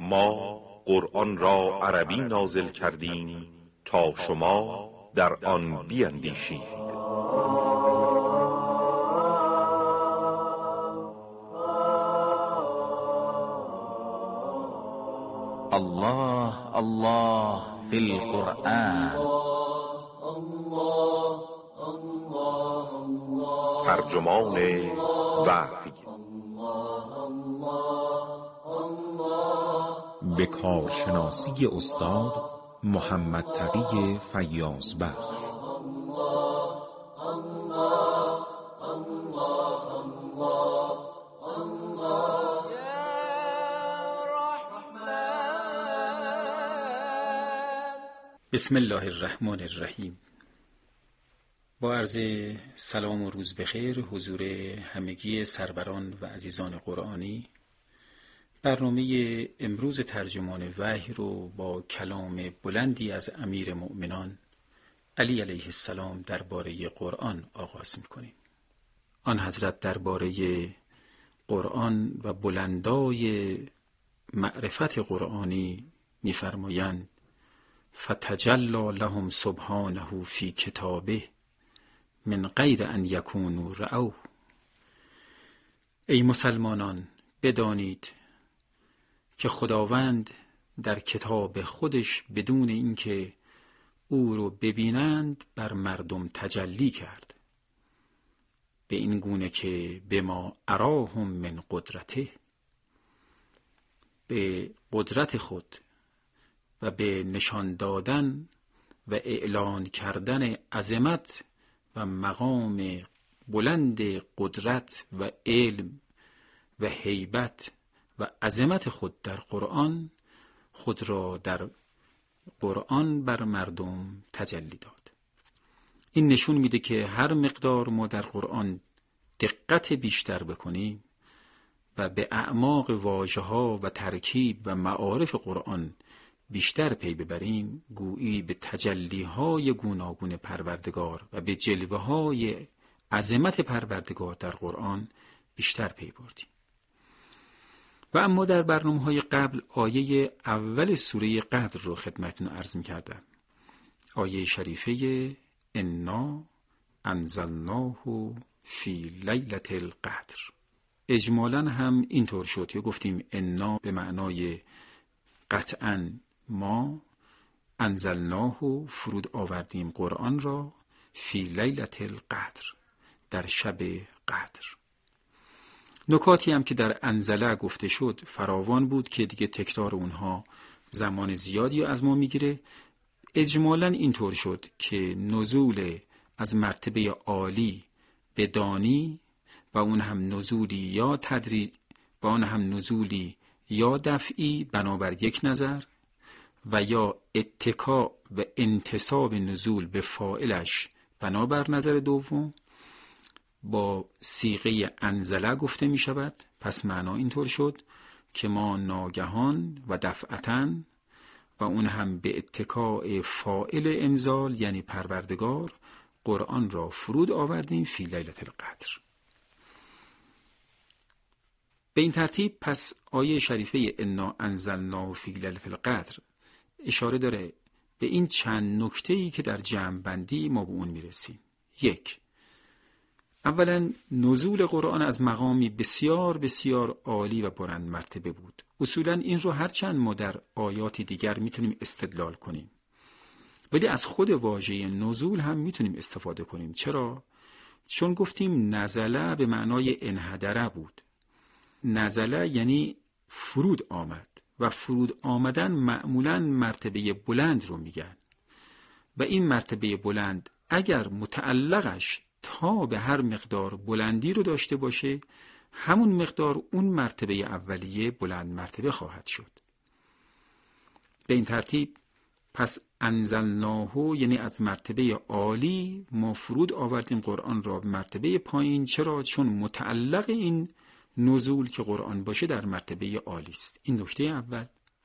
ما قرآن را عربی نازل کردیم تا شما در آن بیندیشید. الله الله فی القرآن. ترجمان وحی. به کارشناسی استاد محمد تقی فیاضبخش. بسم الله الرحمن الرحیم. با عرض سلام و روز بخیر حضور همگی سروران و عزیزان قرآنی، برنامه امروز ترجمان وحی رو با کلام بلندی از امیر مؤمنان علی علیه السلام درباره قرآن آغاز می‌کنیم. آن حضرت درباره قرآن و بلندای معرفت قرآنی می‌فرمایند: فتجلی لهم سبحانه فی کتابه من غیر ان یکونوا رأوه. ای مسلمانان، بدانید که خداوند در کتاب خودش بدون اینکه او رو ببینند بر مردم تجلی کرد، به این گونه که به ما اراهم من قدرته، به قدرت خود و به نشان دادن و اعلان کردن عظمت و مقام بلند قدرت و علم و هیبت و عظمت خود در قرآن، خود را در قرآن بر مردم تجلی داد. این نشون میده که هر مقدار ما در قرآن دقت بیشتر بکنیم و به اعماق واژه‌ها و ترکیب و معارف قرآن بیشتر پی ببریم، گویی به تجلی‌های گوناگون پروردگار و به جلوه‌های عظمت پروردگار در قرآن بیشتر پی بردیم. و اما در برنامه‌های قبل آیه اول سوره قدر رو خدمتتون عرض می‌کردم. آیه شریفه انا انزلناه فی لیلة القدر. اجمالاً هم اینطور شد که گفتیم انا به معنای قطعاً ما، انزلناه فرود آوردیم قرآن را، فی لیلة القدر در شب قدر. نکاتی هم که در انزله گفته شد فراوان بود که دیگه تکرار اونها زمان زیادی از ما میگیره. اجمالاً اینطور شد که نزول از مرتبه عالی به دانی و اون هم نزولی یا تدریج و اون هم نزولی یا دفعی بنابر یک نظر و یا اتکا و انتساب نزول به فاعلش بنابر نظر دوم با صیغه انزله گفته می شود. پس معنا اینطور شد که ما ناگهان و دفعتاً و اون هم به اتکاء فاعل انزال یعنی پروردگار قرآن را فرود آوردیم فی لیلة القدر. به این ترتیب پس آیه شریفه انا انزلناه فی لیلة القدر اشاره داره به این چند نکته‌ای که در جمع بندی ما به اون میرسیم. یک، اولا نزول قرآن از مقامی بسیار بسیار عالی و بلند مرتبه بود. اصولا این رو هرچند ما در آیات دیگر میتونیم استدلال کنیم، ولی از خود واژه نزول هم میتونیم استفاده کنیم. چرا؟ چون گفتیم نزله به معنای انحدره بود. نزله یعنی فرود آمد و فرود آمدن معمولاً مرتبه بلند رو میگن و این مرتبه بلند اگر متعلقش تا به هر مقدار بلندی رو داشته باشه، همون مقدار اون مرتبه اولیه بلند مرتبه خواهد شد. به این ترتیب پس انزلناه یعنی از مرتبه عالی ما فرود آوردیم قرآن را به مرتبه پایین. چرا؟ چون متعلق این نزول که قرآن باشه در مرتبه عالی است. این نکته اول.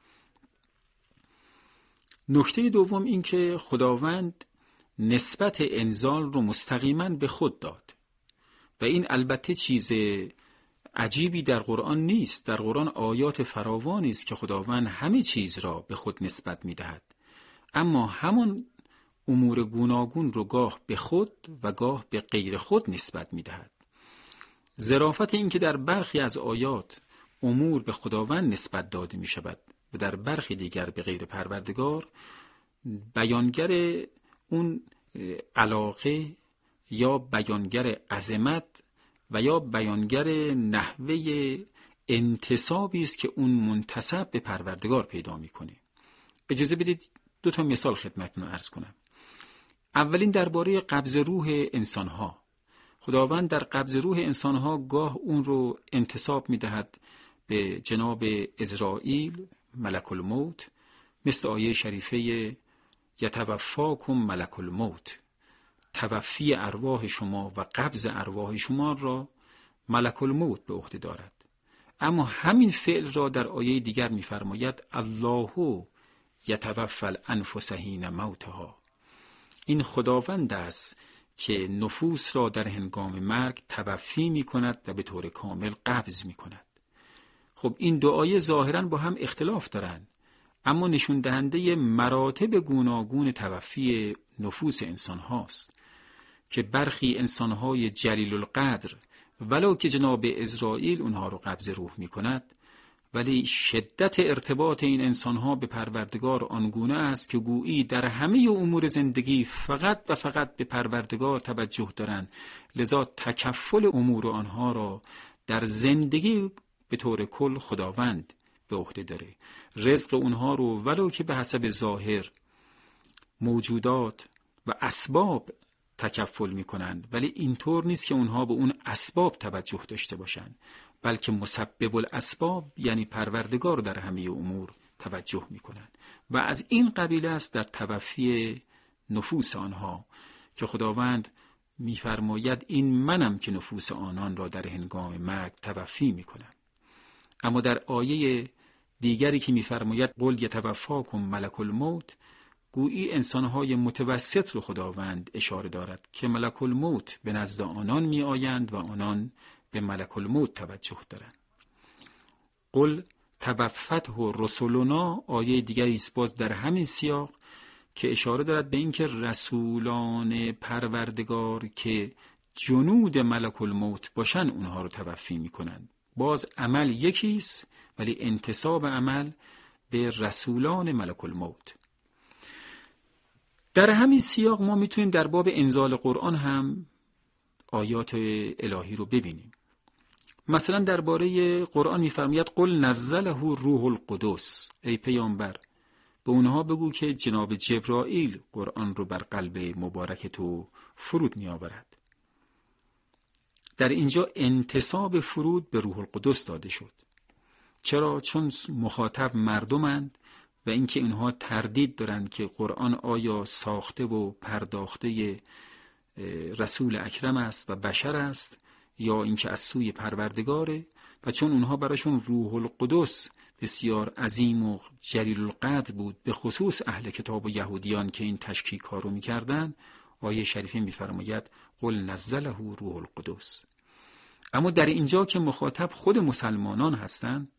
نکته دوم این که خداوند نسبت انزال رو مستقیما به خود داد و این البته چیز عجیبی در قرآن نیست. در قرآن آیات فراوانی است که خداوند همه چیز را به خود نسبت می‌دهد، اما همون امور گوناگون رو گاه به خود و گاه به غیر خود نسبت می‌دهد. ظرافت این که در برخی از آیات امور به خداوند نسبت داده می‌شود و در برخی دیگر به غیر پروردگار، بیانگر اون علاقه یا بیانگر عظمت و یا بیانگر نحوه انتسابی است که اون منتسب به پروردگار پیدا میکنه. اجازه بدید 2 مثال خدمتتون عرض کنم. اولین درباره قبض روح انسانها. خداوند در قبض روح انسانها گاه اون رو انتساب میدهد به جناب عزرائیل ملک الموت، مثل آیه شریفه یتوفاکم ملک الموت، توفی ارواح شما و قبض ارواح شما را ملک الموت به عهده دارد. اما همین فعل را در آیه دیگر می‌فرماید الله یتوفی الانفس حین موتها. این خداوند است که نفوس را در هنگام مرگ توفی می‌کند و به طور کامل قبض می‌کند. خب این 2 آیه ظاهراً با هم اختلاف دارند، اما نشون دهنده مراتب گوناگون توفی نفوس انسان هاست که برخی انسان های جلیل القدر ولو که جناب عزرائیل اونها رو قبض روح می کند، ولی شدت ارتباط این انسان ها به پروردگار آنگونه است که گویی در همه امور زندگی فقط و فقط به پروردگار توجه دارند، لذا تکفل امور آنها را در زندگی به طور کل خداوند به عهده داره. رزق اونها رو ولو که به حسب ظاهر موجودات و اسباب تکفل میکنند، ولی اینطور نیست که اونها به اون اسباب توجه داشته باشند، بلکه مسبب الاسباب یعنی پروردگار در همه امور توجه میکنند. و از این قبیل است در توفی نفوس آنها که خداوند میفرماید این منم که نفوس آنان را در هنگام مرگ توفی میکنم. اما در آیه دیگری که میفرماید قل یتوفاکم ملک الموت، گویی انسانهای متوسط رو خداوند اشاره دارد که ملک الموت به نزد آنان می آیند و آنان به ملک الموت توجه دارند. قل توفته رسولنا آیه دیگری است باز در همین سیاق که اشاره دارد به اینکه رسولان پروردگار که جنود ملک الموت باشن اونها رو توفی می کنند. باز عمل یکیست ولی انتساب عمل به رسولان ملک الموت. در همین سیاق ما میتونیم در باب انزال قرآن هم آیات الهی رو ببینیم. مثلا درباره قرآن میفرماید قل نزله روح القدس، ای پیامبر به اونها بگو که جناب جبرائیل قرآن رو بر قلب مبارک تو فرود می آورد. در اینجا انتساب فرود به روح القدس داده شد. چرا؟ چون مخاطب مردمند و اینکه اینها تردید دارند که قرآن آیا ساخته و پرداخته رسول اکرم است و بشر است یا اینکه از سوی پروردگاره، و چون اونها براشون روح القدس بسیار عظیم و جلیل القدر بود، به خصوص اهل کتاب و یهودیان که این تشکیک ها رو می‌کردند، آیه شریفه می‌فرماید قل نزله روح القدس. اما در اینجا که مخاطب خود مسلمانان هستند،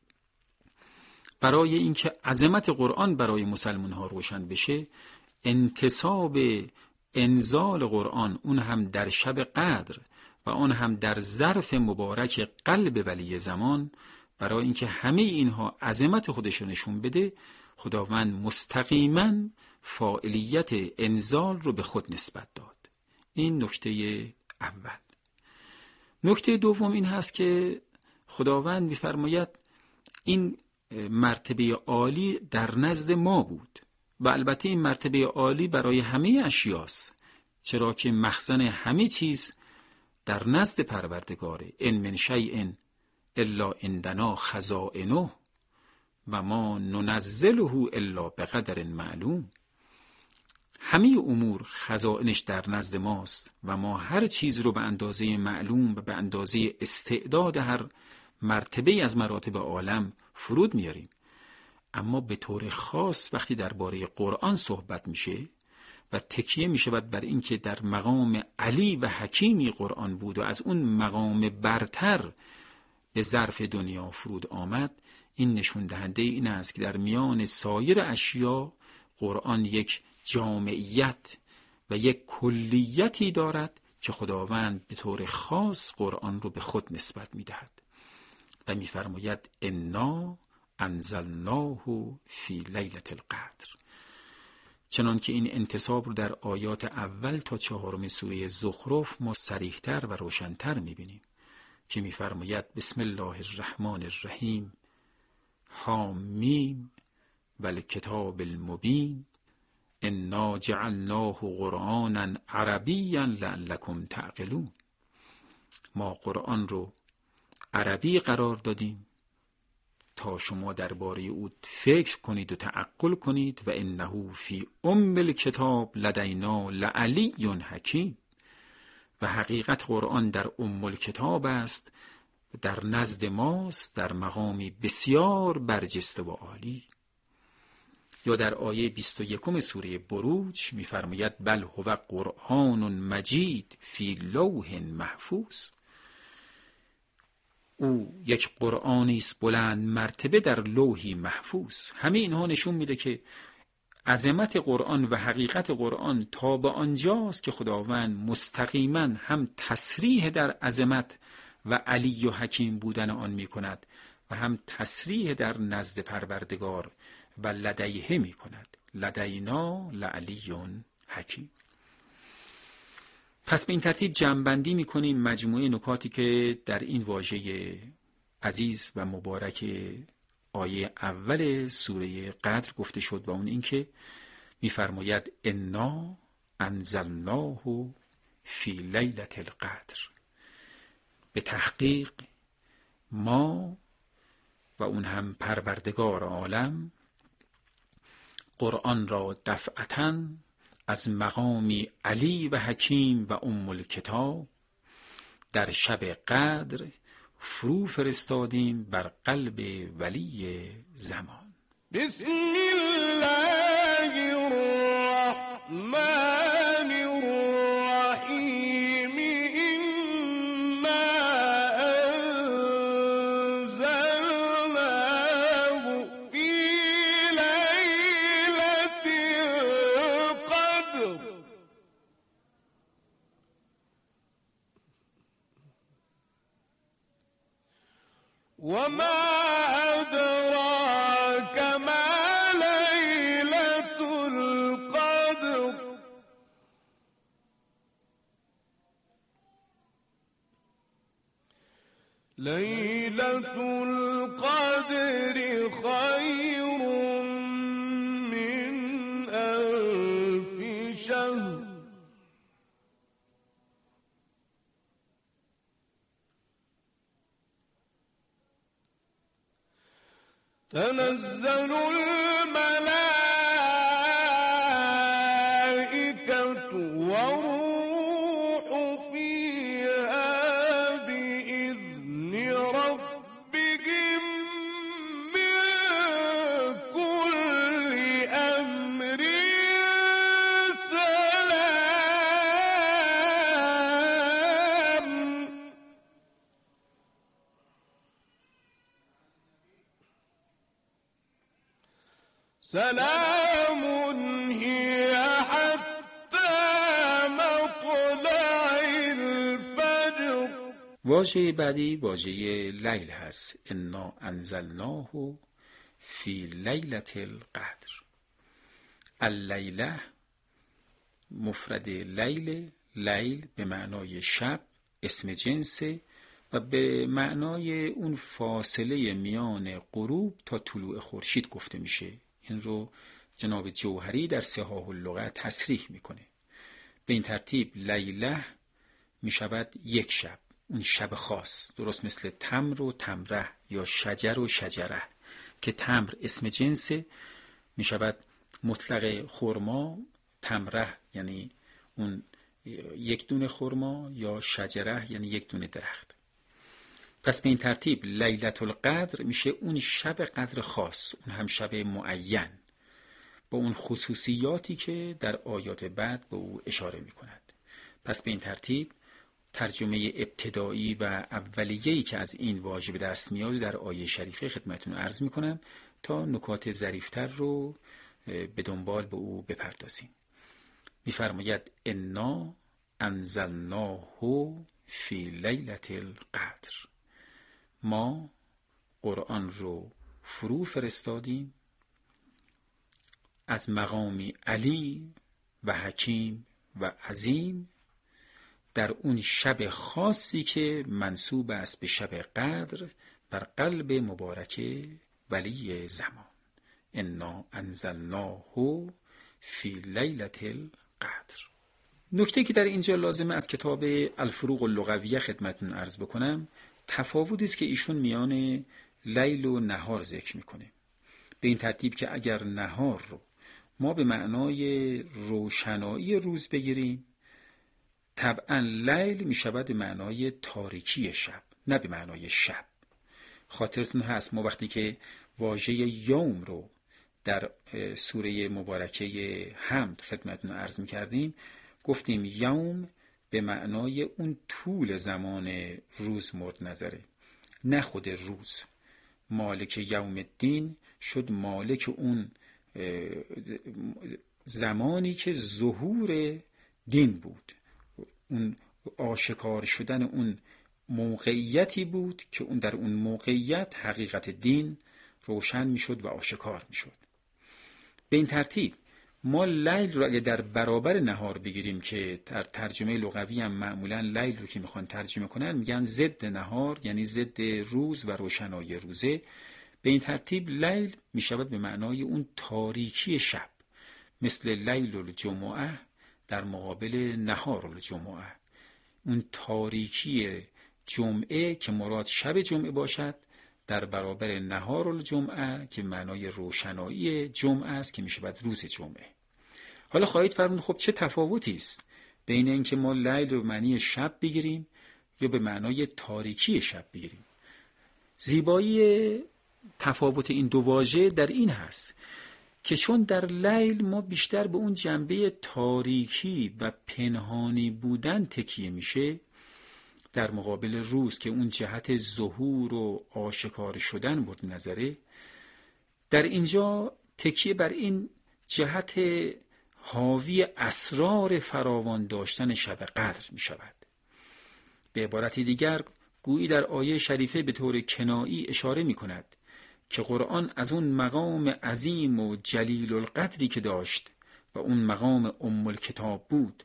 برای اینکه عظمت قرآن برای مسلمان ها روشن بشه، انتساب انزال قرآن اون هم در شب قدر و اون هم در ظرف مبارک قلب ولی زمان، برای اینکه همه اینها عظمت خودش رو نشون بده، خداوند مستقیما فاعلیت انزال رو به خود نسبت داد. این نکته اول. نکته دوم این هست که خداوند می‌فرماید این مرتبه عالی در نزد ما بود و البته این مرتبه عالی برای همه اشیاست، چرا که مخزن همه چیز در نزد پروردگاره. ان من شیء الا عندنا خزائنه و ما ننزله الا بقدر معلوم. همه امور خزائنش در نزد ماست و ما هر چیز رو به اندازه معلوم و به اندازه استعداد هر مرتبه از مراتب عالم فرود میاریم. اما به طور خاص وقتی درباره قرآن صحبت میشه و تکیه میشود بر اینکه در مقام علی و حکیمی قرآن بود و از اون مقام برتر به ظرف دنیا فرود آمد، این نشون دهنده این است که در میان سایر اشیا قرآن یک جامعیت و یک کلیتی دارد که خداوند به طور خاص قرآن رو به خود نسبت می‌دهد و می‌فرماید انا انزلناه فی لیلة القدر. چنان که این انتساب رو در آیات اول تا 4 سوره زخرف ما صریح‌تر و روشن‌تر می‌بینیم که می‌فرماید بسم الله الرحمن الرحیم حامیم والکتاب المبین انا جعلناه قرآنا عربیا لعلکم تعقلون. ما قرآن رو عربی قرار دادیم تا شما درباره او فکر کنید و تعقل کنید و انه فی الکتاب لدینا لعلی حکیم. و حقیقت قرآن در الکتاب است، در نزد ماست در مقامی بسیار برجسته و عالی. یا در آیه 21 سوره بروج می‌فرماید بل هو قرآن مجید فی لوح محفوظ. او یک قرآنی است بلند مرتبه در لوحی محفوظ. همه اینها نشون میده که عظمت قرآن و حقیقت قرآن تا به آنجاست که خداوند مستقیما هم تصریح در عظمت و علی و حکیم بودن آن می کند و هم تصریح در نزد پروردگار و لدیه می کند لدینا لعلی حکیم. پس به این ترتیب جمع‌بندی می کنیم مجموعه نکاتی که در این واژه عزیز و مبارک آیه اول سوره قدر گفته شد و اون این که می فرماید انا انزلناه فی لیلة القدر. به تحقیق ما و اون هم پروردگار عالم قرآن را دفعتاً از مقامی علی و حکیم و الکتاب در شب قدر فرو فرستادیم بر قلب ولی زمان. بسم الله الرحمن الرحیم انا انزلناه فی لیلة القدر وما أدراك ما ليلة القدر ليلة القدر خير من 1000 شهر تنزل الملائكة والروح فيها بإذن ربهم من كل أمر سلام سلام هي حتى مطلع الفجر. واژه بعدی واژه لیل هست. انا انزلناه فی لیلة القدر. اللیله مفرد لیل، لیل به معنای شب اسم جنسه و به معنای اون فاصله میان غروب تا طلوع خورشید گفته میشه. این رو جناب جوهری در صحاح اللغة تصریح میکنه. به این ترتیب لیله میشود یک شب، اون شب خاص، درست مثل تمر و تمره یا شجر و شجره که تمر اسم جنسه میشود مطلق خرما، تمره یعنی اون یک دونه خرما یا شجره یعنی یک دونه درخت. پس به این ترتیب لیلة القدر میشه اون شب قدر خاص، اون هم شب معین با اون خصوصیاتی که در آیات بعد به او اشاره میکند. پس به این ترتیب ترجمه ابتدایی و اولیه‌ای که از این واژه به دست میاد در آیه شریفه خدمتتون عرض میکنم تا نکات ظریفتر رو به دنبال به او بپردازیم. میفرماید انا انزلناه فی لیلة القدر، ما قرآن رو فرو فرستادیم از مقامی علی و حکیم و عظیم در اون شب خاصی که منسوب است به شب قدر بر قلب مبارک ولی زمان. انا انزلناه فی لیلة القدر. نکته که در اینجا لازمه از کتاب الفروق اللغویه خدمتتون عرض بکنم، تفاوتی است که ایشون میان لیل و نهار ذکر میکنه، به این ترتیب که اگر نهار رو ما به معنای روشنایی روز بگیریم، طبعا لیل می شود به معنای تاریکی شب، نه به معنای شب. خاطرتون هست ما وقتی که واژه یوم رو در سوره مبارکه حمد خدمتتون عرض می کردیم، گفتیم یوم به معنای اون طول زمان روز مورد نظره، نه خود روز. مالک یوم الدین شد مالک اون زمانی که ظهور دین بود، اون آشکار شدن اون موقعیتی بود که اون در اون موقعیت حقیقت دین روشن میشد و آشکار میشد. به این ترتیب ما لیل رو اگه در برابر نهار بگیریم که در ترجمه لغوی هم معمولا لیل رو که میخوان ترجمه کنن میگن ضد نهار، یعنی ضد روز و روشنایی روزه، به این ترتیب لیل میشود به معنای اون تاریکی شب، مثل لیل الجمعه در مقابل نهار الجمعه. اون تاریکی جمعه که مراد شب جمعه باشد در برابر نهار الجمعه که معنای روشنایی جمعه است که میشود روز جمعه. حالا خواهید فرمود خب چه تفاوتی است بین اینکه ما لیل رو معنی شب بگیریم یا به معنای تاریکی شب بگیریم؟ زیبایی تفاوت این دو واژه در این هست که چون در لیل ما بیشتر به اون جنبه تاریکی و پنهانی بودن تکیه میشه، در مقابل روز که اون جهت ظهور و آشکار شدن بود نظره، در اینجا تکیه بر این جهت حاوی اسرار فراوان داشتن شب قدر می شود. به عبارت دیگر گویی در آیه شریفه به طور کنایی اشاره می کند که قرآن از اون مقام عظیم و جلیل القدری که داشت و اون مقام ام الکتاب بود،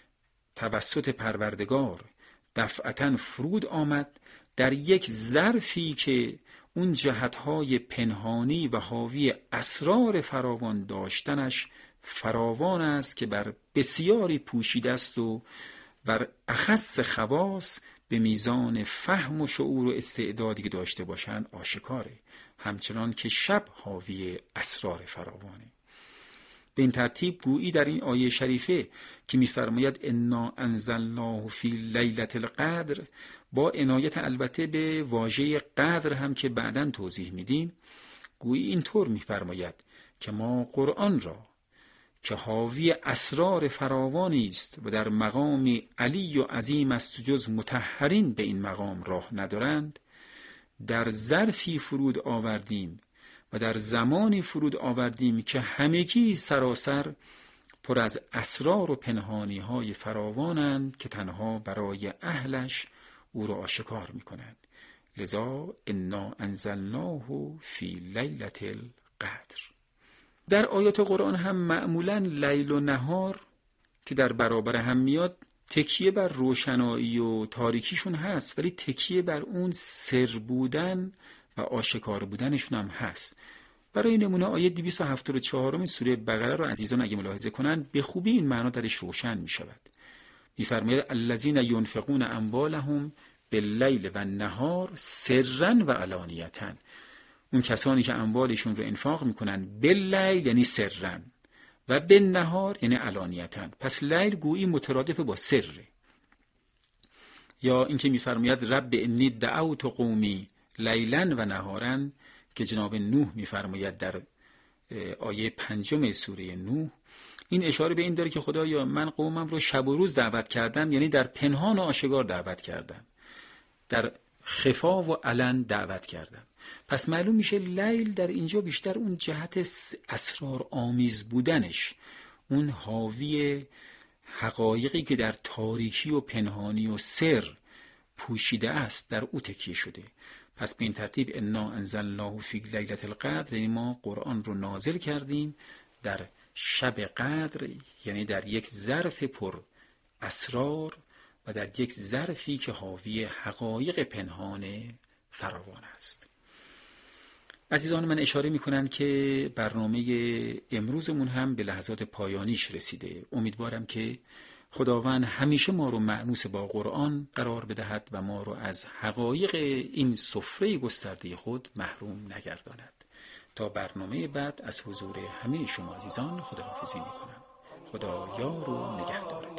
توسط پروردگار دفعتاً فرود آمد در یک ظرفی که اون جهتهای پنهانی و حاوی اسرار فراوان داشتنش فراوان است که بر بسیاری پوشیده است و بر اخص خواص به میزان فهم و شعور و استعدادی که داشته باشند آشکاره، همچنان که شب حاوی اسرار فراوانه. به این ترتیب گویی در این آیه شریفه که می‌فرماید انا انزلناه فی لیلة القدر، با عنایت البته به واژه قدر هم که بعداً توضیح میدیم، گویی اینطور می‌فرماید که ما قرآن را که حاوی اسرار فراوانی است و در مقام علی و عظیم است جز مطهرین به این مقام راه ندارند، در ظرفی فرود آوردیم و در زمانی فرود آوردیم که همگی سراسر پر از اسرار و پنهانی های فراوانند که تنها برای اهلش او را آشکار می کنند. لذا انا انزلناه فی لیلة القدر. در آیات قرآن هم معمولاً لیل و نهار که در برابر هم میاد تکیه بر روشنایی و تاریکیشون هست، ولی تکیه بر اون سر بودن و آشکار بودنشون هم هست. برای نمونه آیه 274 سوره بقره رو عزیزان اگه ملاحظه کنن به خوبی این معنا درش روشن می شود. می‌فرماید الذین ینفقون اموالهم باللیل و النهار سرا و علانیةً. اون کسانی که اموالشون رو انفاق میکنن باللیل یعنی سرا و بالنهار یعنی علانیةً. پس لیل گویی مترادف با سره. یا اینکه می‌فرماید رب انی دعوت قومی لیلا و نهارا که جناب نوح می‌فرماید در آیه 5 سوره نوح این اشاره به این داره که خدایا من قومم رو شب و روز دعوت کردم، یعنی در پنهان و آشکار دعوت کردم، در خفا و علن دعوت کردم. پس معلوم میشه لیل در اینجا بیشتر اون جهت اسرار آمیز بودنش، اون حاوی حقایقی که در تاریکی و پنهانی و سر پوشیده است در او تکیه شده. پس به این ترتیب انا انزلناه فی لیلة القدر، یعنی ما قرآن رو نازل کردیم در شب قدر، یعنی در یک ظرف پر اسرار و در یک ظرفی که حاوی حقایق پنهان فراوان است. عزیزان من اشاره میکنن که برنامه امروزمون هم به لحظات پایانیش رسیده. امیدوارم که خداوند همیشه ما رو مأنوس با قرآن قرار بدهد و ما رو از حقایق این سفره گسترده خود محروم نگرداند. تا برنامه بعد از حضور همه شما عزیزان خداحافظی میکنم. خدا یار و نگهدار.